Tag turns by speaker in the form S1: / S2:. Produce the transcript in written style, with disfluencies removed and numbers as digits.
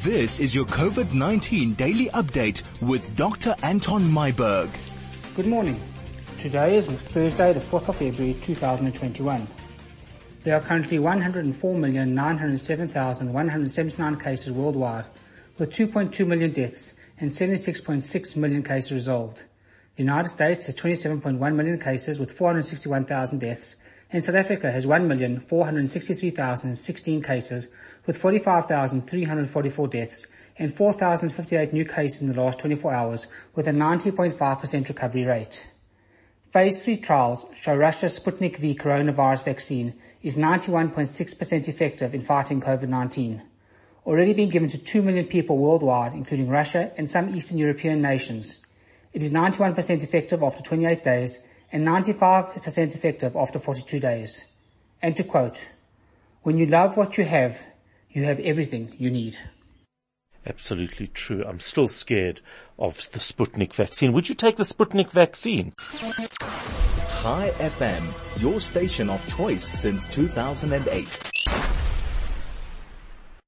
S1: This is your COVID-19 daily update with Dr. Anton Myburgh.
S2: Good morning. Today is Thursday, the 4th of February 2021. There are currently 104,907,179 cases worldwide, with 2.2 million deaths and 76.6 million cases resolved. The United States has 27.1 million cases with 461,000 deaths, and South Africa has 1,463,016 cases with 45,344 deaths and 4,058 new cases in the last 24 hours with a 90.5% recovery rate. Phase 3 trials show Russia's Sputnik V coronavirus vaccine is 91.6% effective in fighting COVID-19. Already being given to 2 million people worldwide, including Russia and some Eastern European nations. It is 91% effective after 28 days and 95% effective after 42 days. And to quote, "When you love what you have everything you need."
S3: Absolutely true. I'm still scared of the Sputnik vaccine. Would you take the Sputnik vaccine?
S1: Chai FM, your station of choice since 2008.